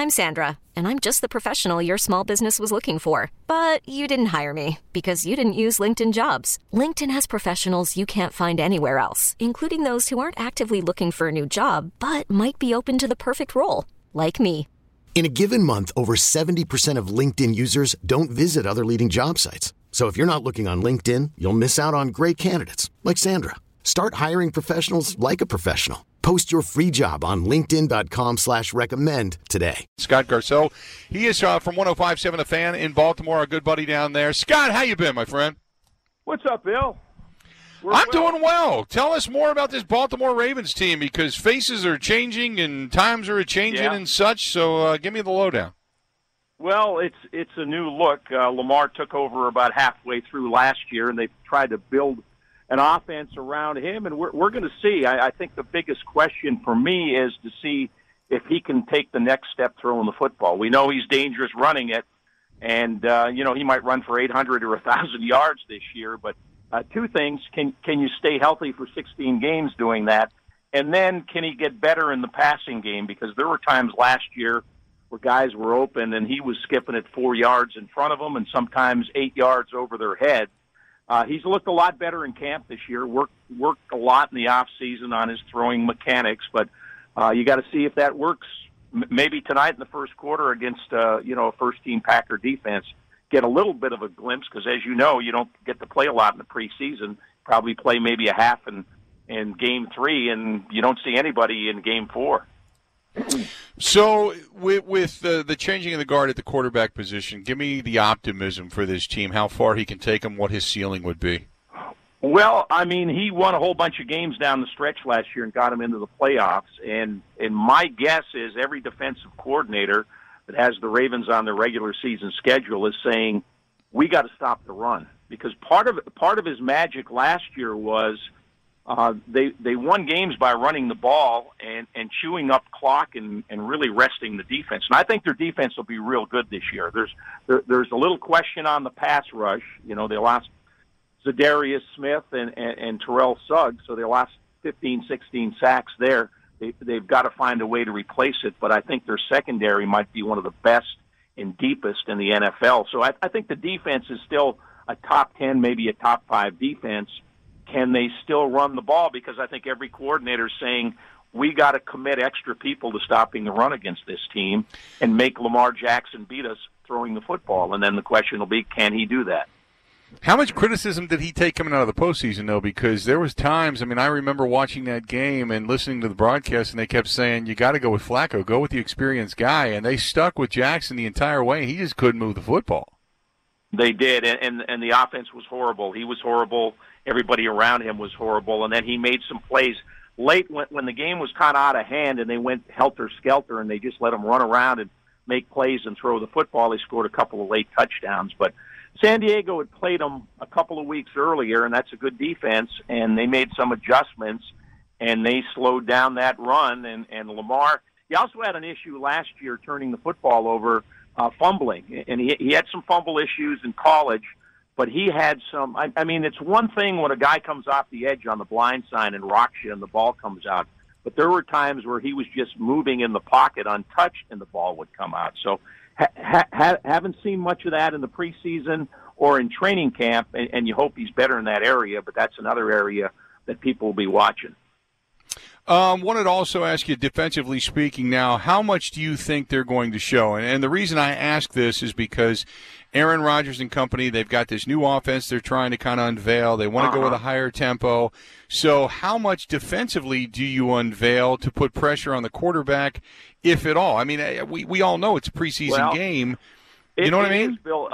I'm Sandra, and I'm just the professional your small business was looking for. But you didn't hire me because you didn't use LinkedIn Jobs. LinkedIn has professionals you can't find anywhere else, including those who aren't actively looking for a new job, but might be open to the perfect role, like me. In a given month, over 70% of LinkedIn users don't visit other leading job sites. So if you're not looking on LinkedIn, you'll miss out on great candidates like Sandra. Start hiring professionals like a professional. Post your free job on linkedin.com/recommend today. Scott Garceau, he is from 105.7 The Fan in Baltimore, our good buddy down there. Scott, how you been, my friend? What's up, Bill? I'm doing well. Tell us more about this Baltimore Ravens team, because faces are changing and times are changing and such, so give me the lowdown. Well, it's a new look. Lamar took over about halfway through last year, and they've tried to build an offense around him, and we're going to see. I think the biggest question for me is to see if he can take the next step throwing the football. We know he's dangerous running it, and he might run for 800 or 1,000 yards this year. But two things: can you stay healthy for 16 games doing that, and then can he get better in the passing game? Because there were times last year where guys were open and he was skipping it 4 yards in front of them, and sometimes 8 yards over their head. He's looked a lot better in camp this year, worked a lot in the off season on his throwing mechanics, but you got to see if that works. Maybe tonight in the first quarter against a first-team Packer defense, get a little bit of a glimpse, because as you know, you don't get to play a lot in the preseason. Probably play maybe a half in Game 3, and you don't see anybody in Game 4. So with the changing of the guard at the quarterback position, give me the optimism for this team, how far he can take them, what his ceiling would be. Well, I mean, he won a whole bunch of games down the stretch last year and got him into the playoffs. And my guess is every defensive coordinator that has the Ravens on their regular season schedule is saying, we got to stop the run. Because part of his magic last year was they won games by running the ball and chewing up clock and really resting the defense. And I think their defense will be real good this year. There's a little question on the pass rush. They lost Zadarius Smith and Terrell Suggs, so they lost 15, 16 sacks there. They've got to find a way to replace it, but I think their secondary might be one of the best and deepest in the NFL. So I think the defense is still a top 10, maybe a top 5 defense. Can they still run the ball? Because I think every coordinator is saying, we got to commit extra people to stopping the run against this team and make Lamar Jackson beat us throwing the football. And then the question will be, can he do that? How much criticism did he take coming out of the postseason, though? Because there was times, I remember watching that game and listening to the broadcast, and they kept saying, you got to go with Flacco, go with the experienced guy. And they stuck with Jackson the entire way. He just couldn't move the football. They did, and the offense was horrible. He was horrible. Everybody around him was horrible. And then he made some plays late when the game was kind of out of hand, and they went helter-skelter, and they just let him run around and make plays and throw the football. They scored a couple of late touchdowns. But San Diego had played them a couple of weeks earlier, and that's a good defense, and they made some adjustments, and they slowed down that run. And Lamar, he also had an issue last year turning the football over, fumbling. And he had some fumble issues in college, but he had some – it's one thing when a guy comes off the edge on the blind side and rocks you and the ball comes out. But there were times where he was just moving in the pocket untouched and the ball would come out. So haven't seen much of that in the preseason or in training camp, and you hope he's better in that area, but that's another area that people will be watching. Wanted to also ask you, defensively speaking now, how much do you think they're going to show? And the reason I ask this is because Aaron Rodgers and company, they've got this new offense they're trying to kind of unveil. They want to go with a higher tempo. So how much defensively do you unveil to put pressure on the quarterback, if at all? We all know it's a preseason game. You know what I mean? Is, Bill,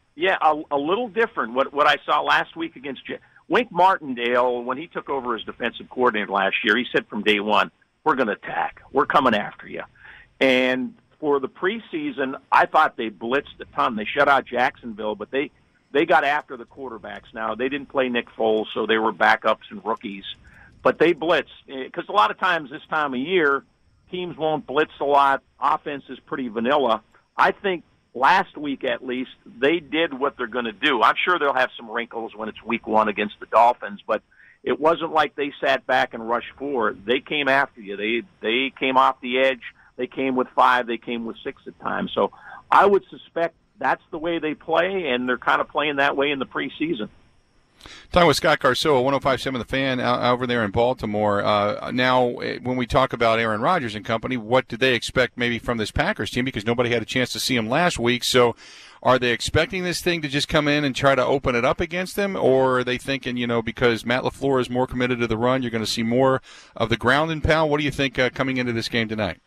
a little different. What I saw last week against Wink Martindale, when he took over as defensive coordinator last year, he said from day one, we're going to attack. We're coming after you. And for the preseason, I thought they blitzed a ton. They shut out Jacksonville, but they got after the quarterbacks. Now, they didn't play Nick Foles, so they were backups and rookies. But they blitzed. Because a lot of times this time of year, teams won't blitz a lot. Offense is pretty vanilla. I think last week, at least, they did what they're going to do. I'm sure they'll have some wrinkles when it's week 1 against the Dolphins, but it wasn't like they sat back and rushed forward. They came after you. They came off the edge. They came with 5. They came with 6 at times. So I would suspect that's the way they play, and they're kind of playing that way in the preseason. Talking with Scott Garceau, 105.7 The Fan over there in Baltimore. Now, when we talk about Aaron Rodgers and company, what did they expect maybe from this Packers team? Because nobody had a chance to see him last week. So are they expecting this thing to just come in and try to open it up against them? Or are they thinking, because Matt LaFleur is more committed to the run, you're going to see more of the ground and pound? What do you think coming into this game tonight?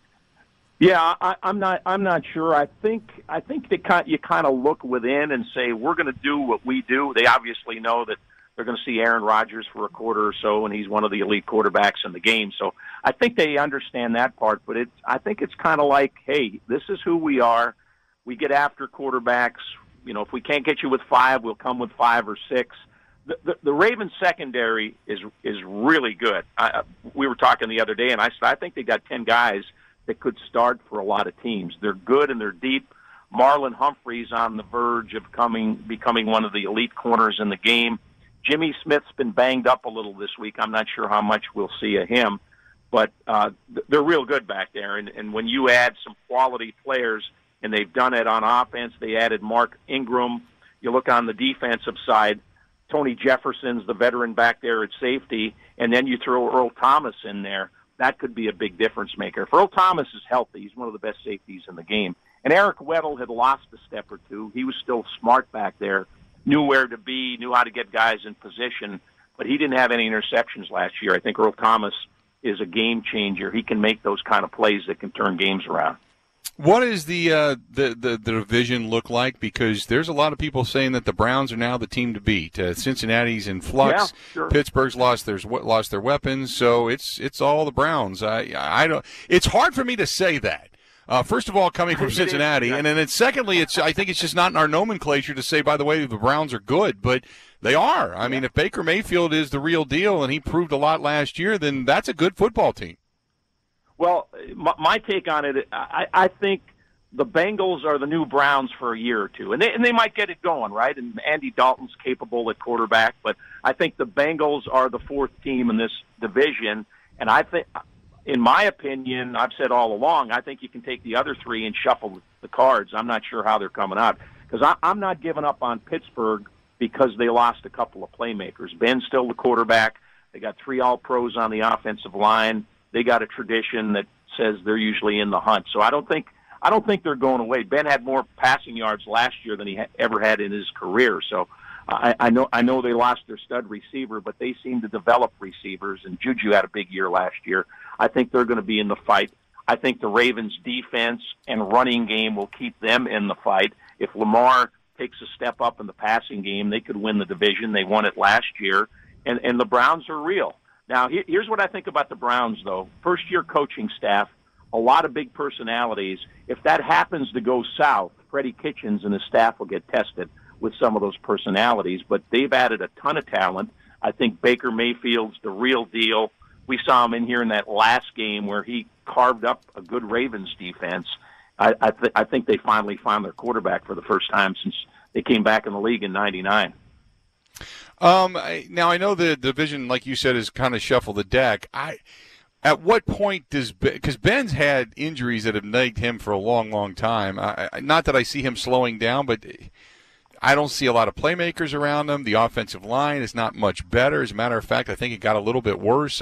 Yeah, I'm not sure. I think you kind of look within and say we're going to do what we do. They obviously know that they're going to see Aaron Rodgers for a quarter or so, and he's one of the elite quarterbacks in the game. So I think they understand that part. But I think it's kind of like, hey, this is who we are. We get after quarterbacks. If we can't get you with 5, we'll come with 5 or 6. The Ravens secondary is really good. We were talking the other day, and I think they got 10 guys that could start for a lot of teams. They're good and they're deep. Marlon Humphrey's on the verge of becoming one of the elite corners in the game. Jimmy Smith's been banged up a little this week. I'm not sure how much we'll see of him, but they're real good back there. And when you add some quality players, and they've done it on offense, they added Mark Ingram. You look on the defensive side, Tony Jefferson's the veteran back there at safety, and then you throw Earl Thomas in there. That could be a big difference maker. If Earl Thomas is healthy, he's one of the best safeties in the game. And Eric Weddle had lost a step or two. He was still smart back there, knew where to be, knew how to get guys in position, but he didn't have any interceptions last year. I think Earl Thomas is a game changer. He can make those kind of plays that can turn games around. What does the division look like? Because there's a lot of people saying that the Browns are now the team to beat. Cincinnati's in flux. Yeah, sure. Pittsburgh's lost their weapons, so it's all the Browns. I don't. It's hard for me to say that. First of all, coming from Cincinnati, and then secondly, I think it's just not in our nomenclature to say, by the way, the Browns are good, but they are. I mean, if Baker Mayfield is the real deal, and he proved a lot last year, then that's a good football team. Well, my take on it, I think the Bengals are the new Browns for a year or two, and they might get it going, right? And Andy Dalton's capable at quarterback, but I think the Bengals are the 4th team in this division, and I think, in my opinion, I've said all along, I think you can take the other 3 and shuffle the cards. I'm not sure how they're coming out, because I'm not giving up on Pittsburgh because they lost a couple of playmakers. Ben's still the quarterback. They got 3 All-Pros on the offensive line. They got a tradition that says they're usually in the hunt. So I don't think they're going away. Ben had more passing yards last year than he ever had in his career. So I know they lost their stud receiver, but they seem to develop receivers, and Juju had a big year last year. I think they're going to be in the fight. I think the Ravens' defense and running game will keep them in the fight. If Lamar takes a step up in the passing game, they could win the division. They won it last year, and the Browns are real. Now, here's what I think about the Browns, though. First-year coaching staff, a lot of big personalities. If that happens to go south, Freddie Kitchens and his staff will get tested with some of those personalities. But they've added a ton of talent. I think Baker Mayfield's the real deal. We saw him in here in that last game where he carved up a good Ravens defense. I think they finally found their quarterback for the first time since they came back in the league in '99. Now, I know the division, like you said, is kind of shuffle the deck. At what point because Ben's had injuries that have nagged him for a long, long time. Not that I see him slowing down, but I don't see a lot of playmakers around him. The offensive line is not much better. As a matter of fact, I think it got a little bit worse.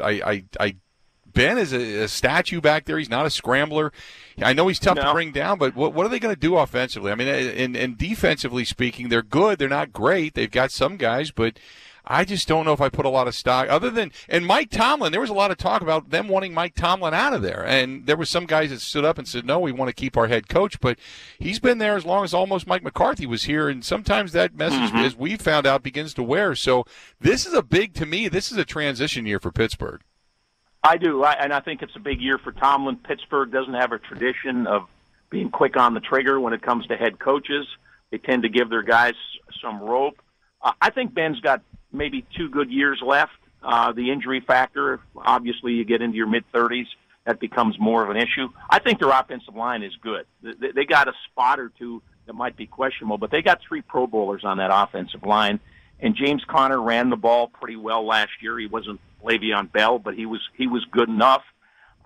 Ben is a statue back there. He's not a scrambler. I know he's tough to bring down, but what are they going to do offensively? I mean, and defensively speaking, they're good. They're not great. They've got some guys, but I just don't know if I put a lot of stock other than – and Mike Tomlin, there was a lot of talk about them wanting Mike Tomlin out of there. And there were some guys that stood up and said, no, we want to keep our head coach. But he's been there as long as almost Mike McCarthy was here, and sometimes that message, as we found out, begins to wear. So this is to me, this is a transition year for Pittsburgh. I do, and I think it's a big year for Tomlin. Pittsburgh doesn't have a tradition of being quick on the trigger when it comes to head coaches. They tend to give their guys some rope. I think Ben's got maybe 2 good years left. The injury factor, obviously you get into your mid-30s, that becomes more of an issue. I think their offensive line is good. They got a spot or 2 that might be questionable, but they got 3 Pro Bowlers on that offensive line. And James Conner ran the ball pretty well last year. He wasn't Le'Veon Bell, but he was good enough.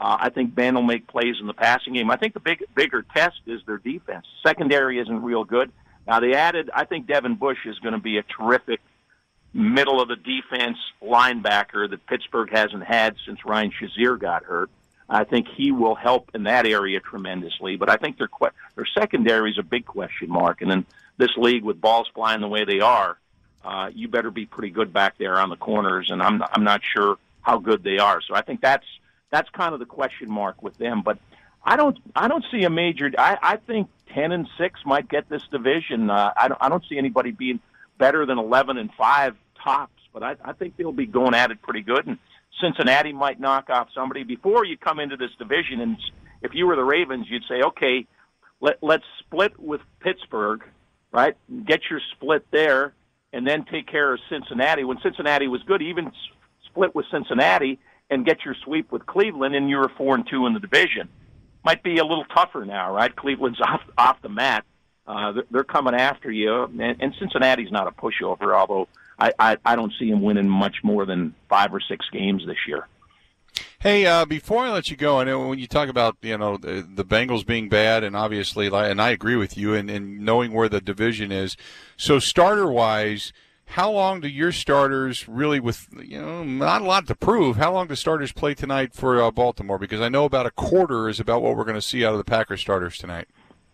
I think Ben will make plays in the passing game. I think the bigger test is their defense. Secondary isn't real good. Now, I think Devin Bush is going to be a terrific middle of the defense linebacker that Pittsburgh hasn't had since Ryan Shazier got hurt. I think he will help in that area tremendously. But I think their secondary is a big question mark. And in this league with balls flying the way they are, you better be pretty good back there on the corners. And I'm not sure how good they are. So I think that's kind of the question mark with them. But I don't see a major. I think 10-6 might get this division. I don't see anybody being better than 11-5 tops. But I think they'll be going at it pretty good. And Cincinnati might knock off somebody before you come into this division. And if you were the Ravens, you'd say, okay, let's split with Pittsburgh, right? Get your split there, and then take care of Cincinnati. When Cincinnati was good, even split with Cincinnati and get your sweep with Cleveland, and you're 4-2 in the division. Might be a little tougher now, right? Cleveland's off the mat. They're coming after you, and Cincinnati's not a pushover, although I don't see him winning much more than 5 or 6 games this year. Hey, before I let you go, I know when you talk about the Bengals being bad, and obviously, and I agree with you, and knowing where the division is. So starter-wise, how long do your starters really, with not a lot to prove, how long do starters play tonight for Baltimore? Because I know about a quarter is about what we're going to see out of the Packers starters tonight.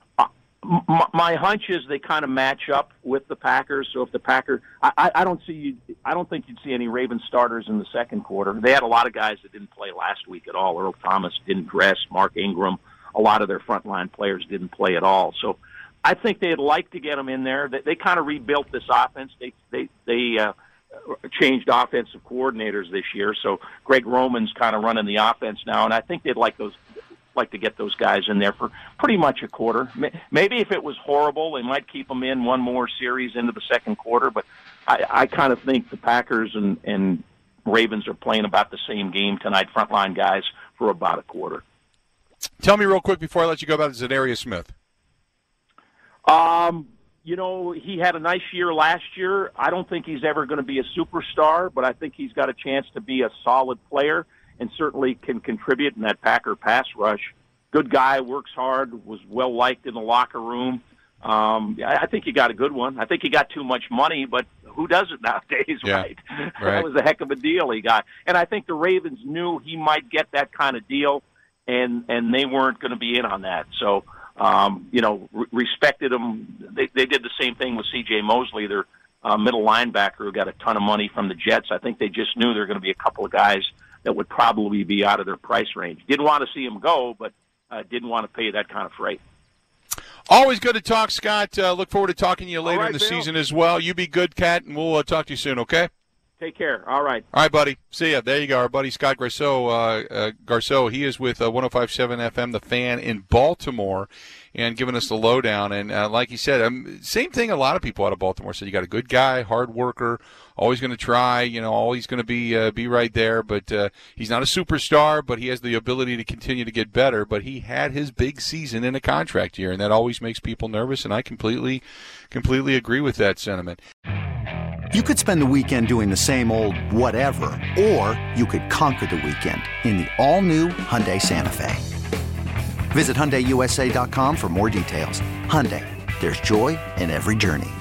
My hunch is they kind of match up with the Packers. So if the Packers, I don't think you'd see any Ravens starters in the second quarter. They had a lot of guys that didn't play last week at all. Earl Thomas didn't dress. Mark Ingram, a lot of their frontline players didn't play at all. So I think they'd like to get them in there. They kind of rebuilt this offense. They changed offensive coordinators this year. So Greg Roman's kind of running the offense now, and I think they'd like to get those guys in there for pretty much a quarter. Maybe if it was horrible, they might keep them in one more series into the second quarter, but I kind of think the Packers and Ravens are playing about the same game tonight, frontline guys, for about a quarter. Tell me real quick before I let you go about Zadarius Smith. He had a nice year last year. I don't think he's ever going to be a superstar, but I think he's got a chance to be a solid player and certainly can contribute in that Packer pass rush. Good guy, works hard, was well-liked in the locker room. I think he got a good one. I think he got too much money, but who does it nowadays, right? That was a heck of a deal he got. And I think the Ravens knew he might get that kind of deal, and they weren't going to be in on that. So, respected him. They did the same thing with C.J. Mosley, their middle linebacker, who got a ton of money from the Jets. I think they just knew there were going to be a couple of guys that would probably be out of their price range. Didn't want to see him go, but didn't want to pay that kind of freight. Always good to talk, Scott. Look forward to talking to you later in the Bill. season as well. You be good, Cat, and we'll talk to you soon, okay? Take care. All right. All right, buddy. See ya. There you go. Our buddy Scott Garceau. He is with 105.7 FM, The Fan in Baltimore, and giving us the lowdown. And like he said, same thing a lot of people out of Baltimore said. You got a good guy, hard worker, always going to try, always going to be right there. But he's not a superstar, but he has the ability to continue to get better. But he had his big season in a contract year, and that always makes people nervous, and I completely agree with that sentiment. You could spend the weekend doing the same old whatever, or you could conquer the weekend in the all-new Hyundai Santa Fe. Visit HyundaiUSA.com for more details. Hyundai, there's joy in every journey.